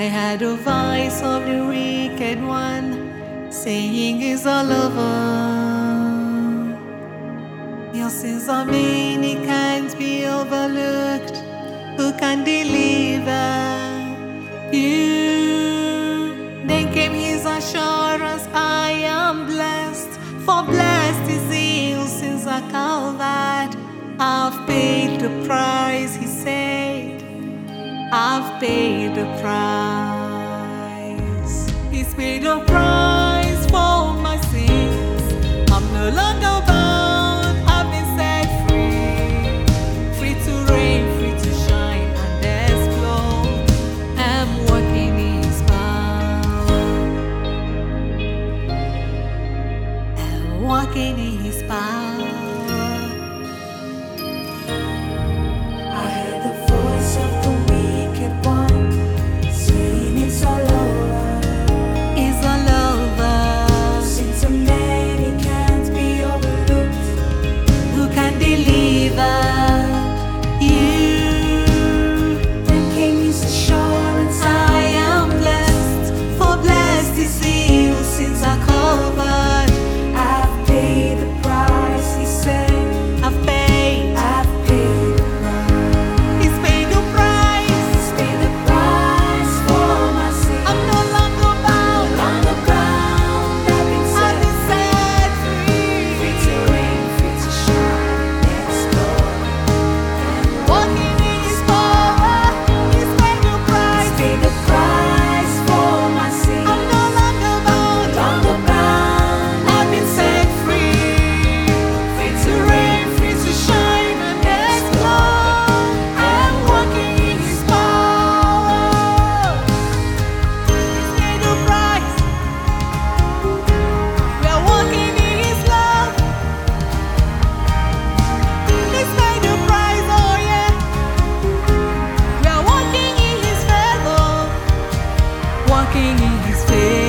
heard the voice of the wicked one saying it's all over. Your sins are many, can't be overlooked. Who can deliver you? Then came his assurance, I am blessed. For blessed is he whose sins are covered. I've paid the price, he said. I've paid the price. He's paid the price for my sins. I'm no longer bound, I've been set free. Free to reign, free to shine and explode. I'm walking in his power. I'm walking in his power. Walking in his favor.